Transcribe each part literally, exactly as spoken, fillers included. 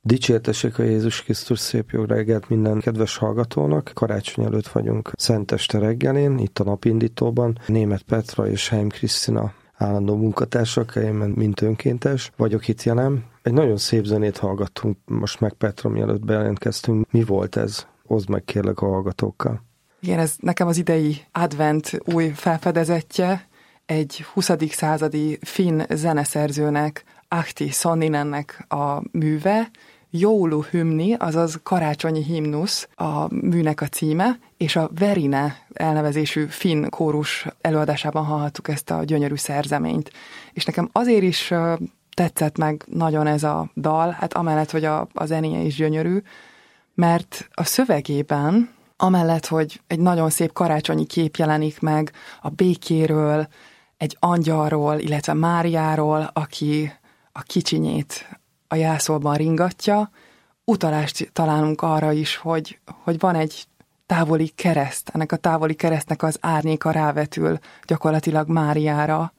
Dicsértessék a Jézus Krisztus, szép jó reggelt minden kedves hallgatónak. Karácsony előtt vagyunk Szenteste reggelén, itt a Napindítóban. Németh Petra és Heim Krisztina állandó munkatársak, én mint önkéntes vagyok itt jelen. Egy nagyon szép zenét hallgattunk most meg, Petra, mielőtt bejelentkeztünk. Mi volt ez? Oszd meg kérlek a hallgatókkal. Igen, ez nekem az idei advent új felfedezetje, egy huszadik századi finn zeneszerzőnek, Ahti Sonninennek a műve, Joulu hymni, azaz karácsonyi himnusz a műnek a címe, és a Verine elnevezésű finn kórus előadásában hallhattuk ezt a gyönyörű szerzeményt. És nekem azért is tetszett meg nagyon ez a dal, hát amellett, hogy a, a zenéje is gyönyörű, mert a szövegében, amellett, hogy egy nagyon szép karácsonyi kép jelenik meg a békéről, egy angyalról, illetve Máriáról, aki a kicsinyét a jászolban ringatja, utalást találunk arra is, hogy, hogy van egy távoli kereszt, ennek a távoli keresztnek az árnyéka rávetül gyakorlatilag Máriára,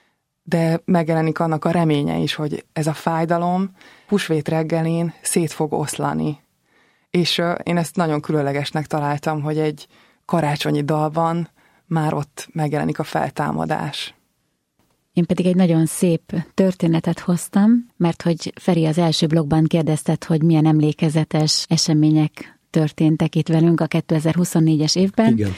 de megjelenik annak a reménye is, hogy ez a fájdalom húsvét reggelén szét fog oszlani. És uh, én ezt nagyon különlegesnek találtam, hogy egy karácsonyi dalban már ott megjelenik a feltámadás. Én pedig egy nagyon szép történetet hoztam, mert hogy Feri az első blogban kérdezted, hogy milyen emlékezetes események történtek itt velünk a kétezer-huszonnégyes évben. Igen.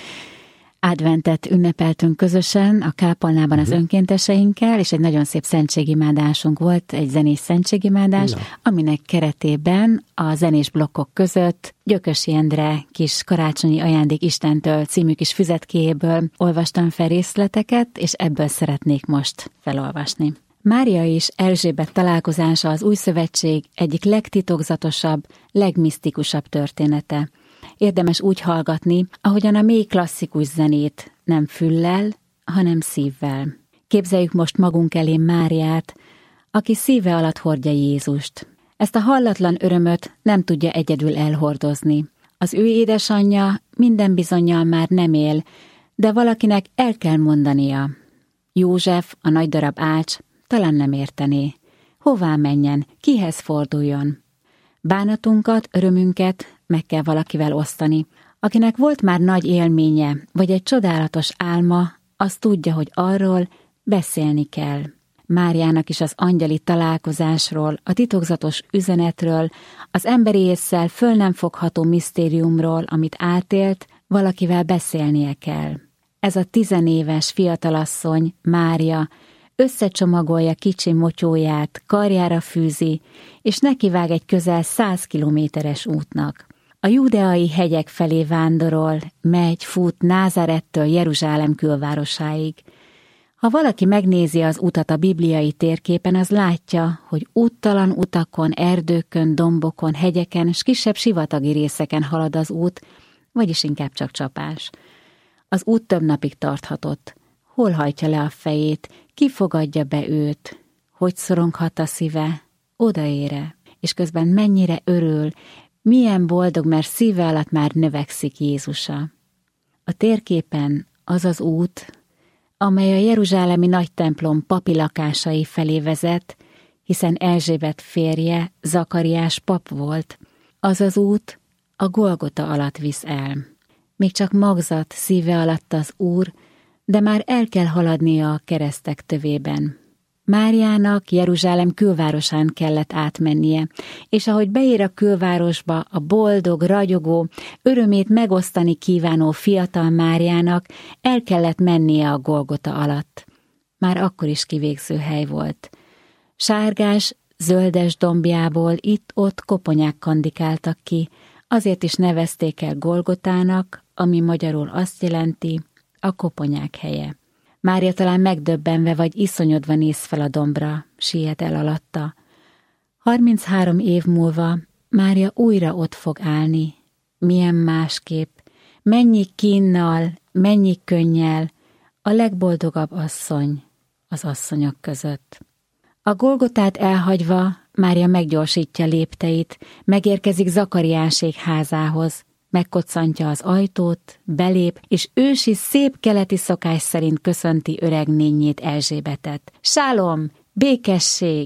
Adventet ünnepeltünk közösen a kápolnában az uh-huh. önkénteseinkkel, és egy nagyon szép szentségimádásunk volt, egy zenés szentségimádás, no. aminek keretében a zenés blokkok között Gyökösi Endre kis karácsonyi ajándék Istentől című kis füzetkéjéből olvastam fel részleteket, és ebből szeretnék most felolvasni. Mária és Erzsébet találkozása az Új Szövetség egyik legtitokzatosabb, legmisztikusabb története. Érdemes úgy hallgatni, ahogyan a mély klasszikus zenét, nem füllel, hanem szívvel. Képzeljük most magunk elé Máriát, aki szíve alatt hordja Jézust. Ezt a hallatlan örömöt nem tudja egyedül elhordozni. Az ő édesanyja minden bizonnyal már nem él, de valakinek el kell mondania. József, a nagy darab ács, talán nem értené. Hová menjen, kihez forduljon? Bánatunkat, örömünket meg kell valakivel osztani. Akinek volt már nagy élménye, vagy egy csodálatos álma, az tudja, hogy arról beszélni kell. Máriának is az angyali találkozásról, a titokzatos üzenetről, az emberi ésszel föl nem fogható misztériumról, amit átélt, valakivel beszélnie kell. Ez a tizenéves fiatalasszony, Mária, összecsomagolja kicsi motyóját, karjára fűzi, és nekivág egy közel száz kilométeres útnak. A júdeai hegyek felé vándorol, megy, fut Názárettől Jeruzsálem külvárosáig. Ha valaki megnézi az utat a bibliai térképen, az látja, hogy úttalan utakon, erdőkön, dombokon, hegyeken és kisebb sivatagi részeken halad az út, vagyis inkább csak csapás. Az út több napig tarthatott. Hol hajtja le a fejét, ki fogadja be őt, hogy szoronghat a szíve, odaére, és közben mennyire örül, milyen boldog, mert szíve alatt már növekszik Jézusa. A térképen az az út, amely a jeruzsálemi nagy templom papi lakásai felé vezet, hiszen Erzsébet férje, Zakariás pap volt, az az út a Golgota alatt visz el. Még csak magzat szíve alatt az Úr, de már el kell haladnia a keresztek tövében. Máriának Jeruzsálem külvárosán kellett átmennie, és ahogy beér a külvárosba, a boldog, ragyogó, örömét megosztani kívánó fiatal Máriának el kellett mennie a Golgota alatt. Már akkor is kivégző hely volt. Sárgás, zöldes dombjából itt-ott koponyák kandikáltak ki, azért is nevezték el Golgotának, ami magyarul azt jelenti, a koponyák helye. Mária talán megdöbbenve vagy iszonyodva néz fel a dombra, siet el alatta. Harminchárom év múlva Mária újra ott fog állni. Milyen másképp, mennyi kínnal, mennyi könnyel, a legboldogabb asszony az asszonyok között. A Golgotát elhagyva Mária meggyorsítja lépteit, megérkezik Zakariásék házához, megkoccantja az ajtót, belép, és ősi szép keleti szokás szerint köszönti öreg nénjét, Erzsébetet. Sálom, békesség!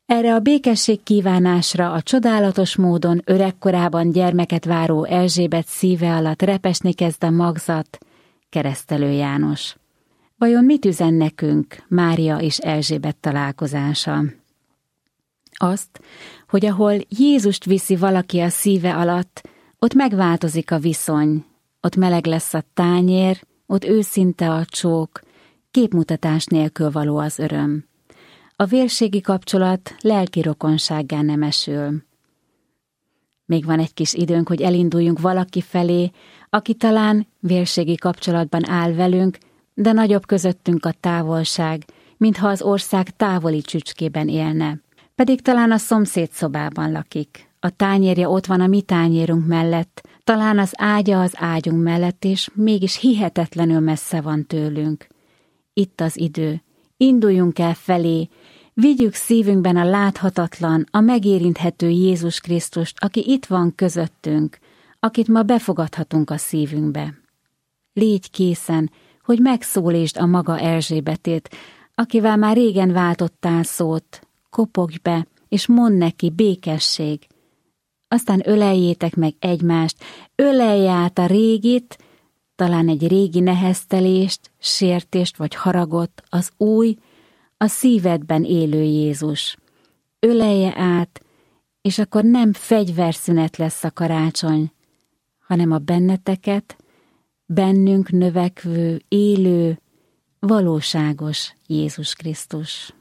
Erre a békesség kívánásra a csodálatos módon öregkorában gyermeket váró Erzsébet szíve alatt repesni kezd a magzat, Keresztelő János. Vajon mit üzen nekünk Mária és Erzsébet találkozása? Azt, hogy ahol Jézust viszi valaki a szíve alatt, ott megváltozik a viszony, ott meleg lesz a tányér, ott őszinte a csók, képmutatás nélkül való az öröm. A vérségi kapcsolat lelki rokonsággá nemesül. Még van egy kis időnk, hogy elinduljunk valaki felé, aki talán vérségi kapcsolatban áll velünk, de nagyobb közöttünk a távolság, mintha az ország távoli csücskében élne. Pedig talán a szomszéd szobában lakik. A tányérja ott van a mi tányérunk mellett, talán az ágya az ágyunk mellett, és mégis hihetetlenül messze van tőlünk. Itt az idő. Induljunk el felé, vigyük szívünkben a láthatatlan, a megérinthető Jézus Krisztust, aki itt van közöttünk, akit ma befogadhatunk a szívünkbe. Légy készen, hogy megszólítsd a maga Erzsébetét, akivel már régen váltottál szót, kopogj be, és mondd neki békesség. Aztán öleljétek meg egymást, ölelj át a régit, talán egy régi neheztelést, sértést vagy haragot, az új, a szívedben élő Jézus. Ölelje át, és akkor nem fegyverszünet lesz a karácsony, hanem a benneteket, bennünk növekvő, élő, valóságos Jézus Krisztus.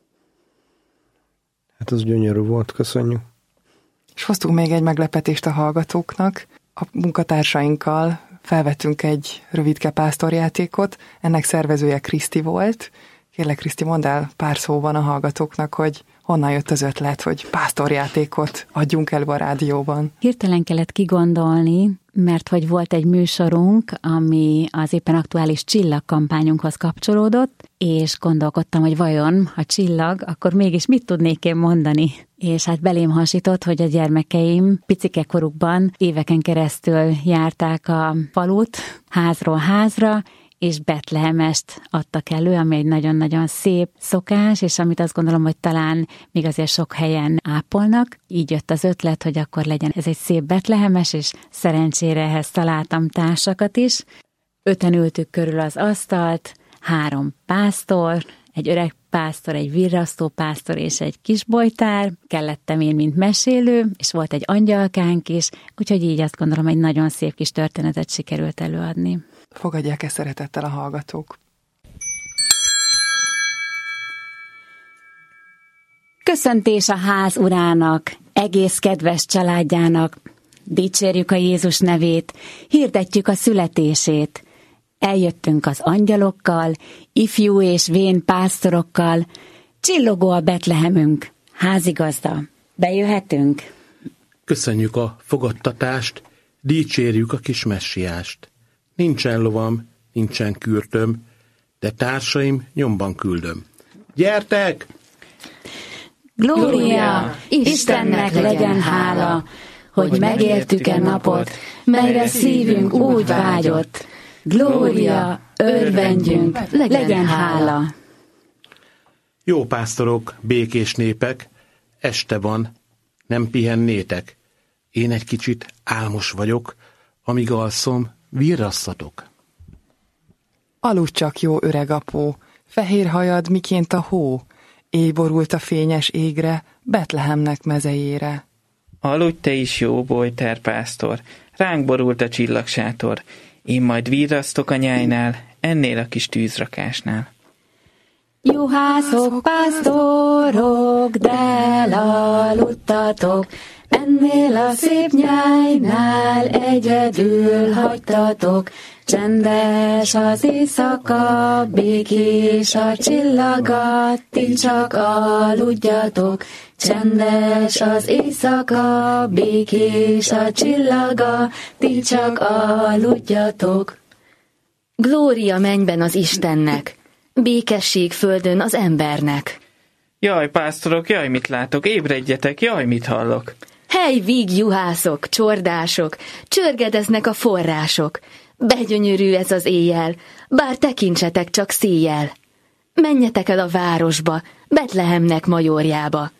Hát az gyönyörű volt, köszönjük. És hoztunk még egy meglepetést a hallgatóknak. A munkatársainkkal felvettünk egy rövidke pásztorjátékot, ennek szervezője Kriszti volt. Kérlek, Kriszti, mondd el pár szóban a hallgatóknak, hogy honnan jött az ötlet, hogy pásztorjátékot adjunk elő a rádióban. Hirtelen kellett kigondolni, mert hogy volt egy műsorunk, ami az éppen aktuális csillagkampányunkhoz kapcsolódott, és gondolkodtam, hogy vajon, ha csillag, akkor mégis mit tudnék én mondani. És hát belém hasított, hogy a gyermekeim picike korukban éveken keresztül járták a falut házról házra, és Betlehemest adtak elő, ami egy nagyon-nagyon szép szokás, és amit azt gondolom, hogy talán még azért sok helyen ápolnak. Így jött az ötlet, hogy akkor legyen ez egy szép betlehemes, és szerencsére ehhez találtam társakat is. Öten ültük körül az asztalt, három pásztor, egy öreg pásztor, egy virrasztó pásztor és egy kisbojtár, kellettem én, mint mesélő, és volt egy angyalkánk is, úgyhogy így azt gondolom, egy nagyon szép kis történetet sikerült előadni. Fogadják ezt szeretettel a hallgatók. Köszöntés a ház urának, egész kedves családjának, dicsérjük a Jézus nevét, hirdetjük a születését. Eljöttünk az angyalokkal, ifjú és vén pásztorokkal, csillogó a Betlehemünk, házigazda, bejöhetünk? Köszönjük a fogadtatást, dicsérjük a kis messiást. Nincsen lovam, nincsen kürtöm, de társaim nyomban küldöm. Gyertek! Glória! Istennek legyen hála, hogy megéltük-e napot, melyre szívünk úgy vágyott. Glória, örvendjünk, legyen hála! Jó pásztorok, békés népek, este van, nem pihennétek. Én egy kicsit álmos vagyok, amíg alszom, virrasszatok. Aludj csak, jó öreg apó, fehér hajad miként a hó, éj borult a fényes égre, Betlehemnek mezejére. Aludj te is, jó bojtár pásztor, ránk borult a csillagsátor, én majd virrasztok a nyájnál, ennél a kis tűzrakásnál. Juhászok, pásztorok, de elaludtatok, ennél a szép nyájnál egyedül hagytatok. Csendes az éjszaka, békés a csillagat, ti csak aludjatok. Csendes az éjszaka, békés a csillaga, ti csak aludjatok. Glória mennyben az Istennek, békesség földön az embernek. Jaj, pásztorok, jaj, mit látok, ébredjetek, jaj, mit hallok. Hely, víg juhászok, csordások, csörgedeznek a források. Begyönyörű ez az éjjel, bár tekintsetek csak széjjel. Menjetek el a városba, Betlehemnek majorjába.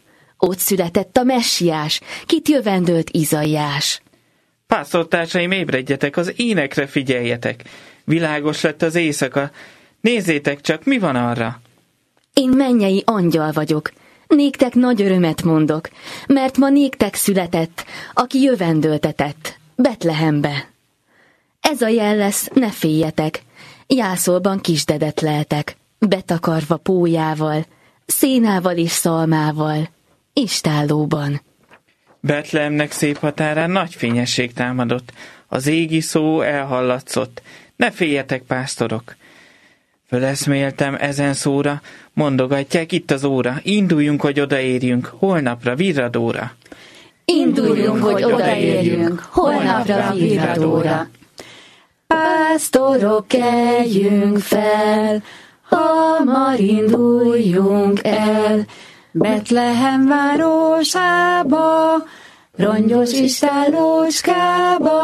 Ott született a messiás, kit jövendölt Izaiás. Pásztortársaim, ébredjetek, az énekre figyeljetek. Világos lett az éjszaka. Nézzétek csak, mi van arra? Én mennyei angyal vagyok. Néktek nagy örömet mondok, mert ma néktek született, aki jövendöltetett, Betlehembe. Ez a jel lesz, ne féljetek. Jászolban kisdedet leltek, betakarva pólyával, szénával és szalmával, istállóban. Betlehemnek szép határán nagy fényesség támadott, az égi szó elhallatszott. Ne féljetek, pásztorok! Föleszméltem ezen szóra, mondogatják itt az óra, induljunk, hogy odaérjünk, holnapra, virradóra. Induljunk, hogy odaérjünk, holnapra, virradóra. Pásztorok, keljünk fel, hamar induljunk el, Betlehem városába, rongyos istállóskába,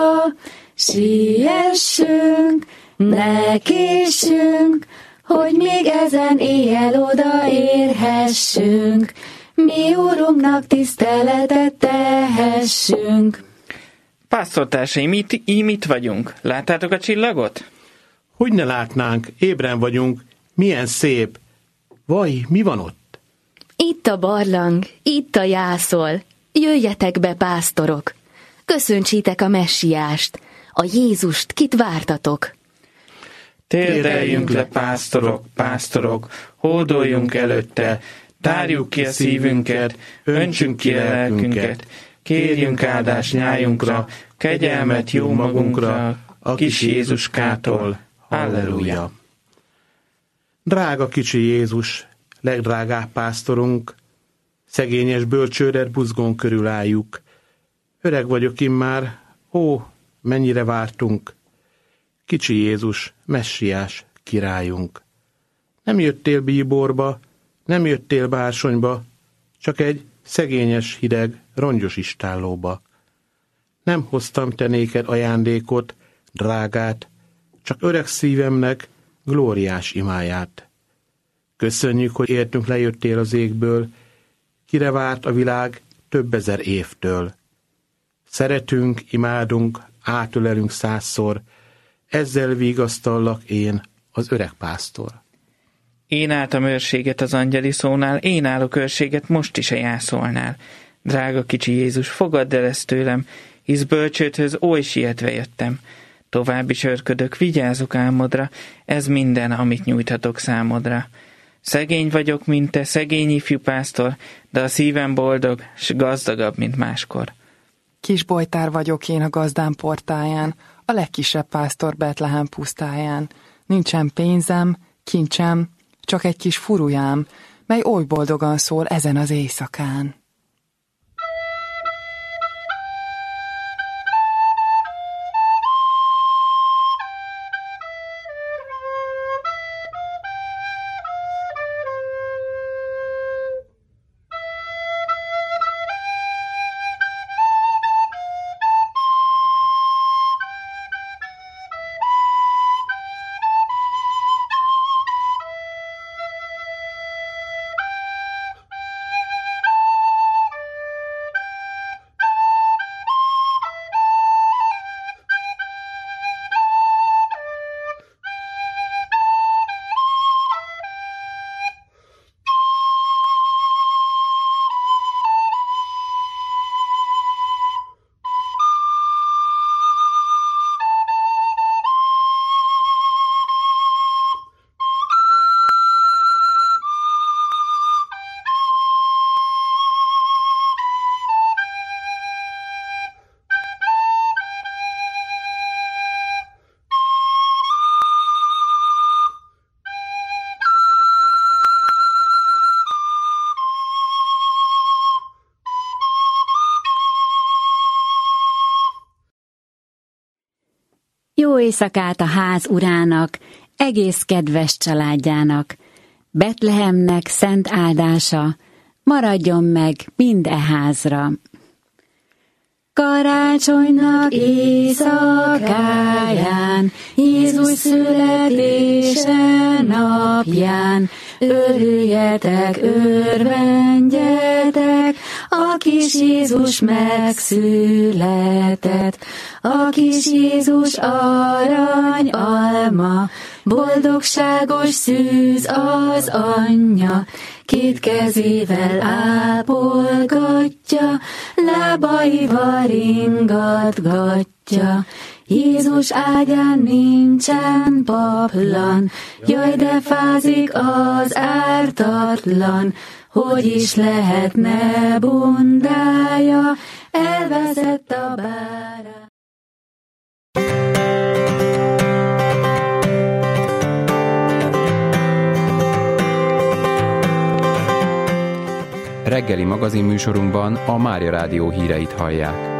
siessünk, ne késsünk, hogy még ezen éjjel odaérhessünk, mi Úrunknak tiszteletet tehessünk. Pásztortársaim, itt, így itt vagyunk. Láttátok a csillagot? Hogy ne látnánk, ébren vagyunk, milyen szép. Vaj, mi van ott? Itt a barlang, itt a jászol. Jöjjetek be, pásztorok. Köszöntsétek a messiást, a Jézust, kit vártatok. Térdeljünk le, pásztorok, pásztorok, hódoljunk előtte, tárjuk ki a szívünket, öntsünk ki a lelkünket, kérjünk áldást nyájunkra, kegyelmet jó magunkra, a kis Jézuskától. Halleluja! Drága kicsi Jézus, legdrágább pásztorunk, szegényes bölcsődet buzgón körül álljuk. Öreg vagyok immár, ó, mennyire vártunk. Kicsi Jézus, messiás királyunk. Nem jöttél bíborba, nem jöttél bársonyba, csak egy szegényes, hideg, rongyos istállóba. Nem hoztam te néked ajándékot, drágát, csak öreg szívemnek glóriás imáját. Köszönjük, hogy értünk lejöttél az égből, kire várt a világ több ezer évtől. Szeretünk, imádunk, átölelünk százszor, ezzel vigasztallak én, az öreg pásztor. Én álltam őrséget az angyali szónál, én állok őrséget most is a jászolnál. Drága kicsi Jézus, fogadd el ezt tőlem, hisz bölcsődhöz oly sietve jöttem. Tovább is örködök, vigyázok álmodra, ez minden, amit nyújthatok számodra. Szegény vagyok, mint te, szegény ifjú pásztor, de a szívem boldog, s gazdagabb, mint máskor. Kis bojtár vagyok én a gazdám portáján, a legkisebb pásztor Betlehem pusztáján. Nincsen pénzem, kincsem, csak egy kis furujám, mely oly boldogan szól ezen az éjszakán. Jó éjszakát a ház urának, egész kedves családjának. Betlehemnek szent áldása, maradjon meg mind e házra. Karácsonynak éjszakáján, Jézus születése napján, Örüljetek, örvendjetek, a kis Jézus megszületett. A kis Jézus arany alma, boldogságos szűz az anyja. Két kezével ápolgatja, lábaival ringatgatja. Jézus ágyán nincsen paplan, jaj, de fázik az ártatlan. Hogy is lehetne bundája, elveszett a bárány. Reggeli magazinműsorunkban a Mária Rádió híreit hallják.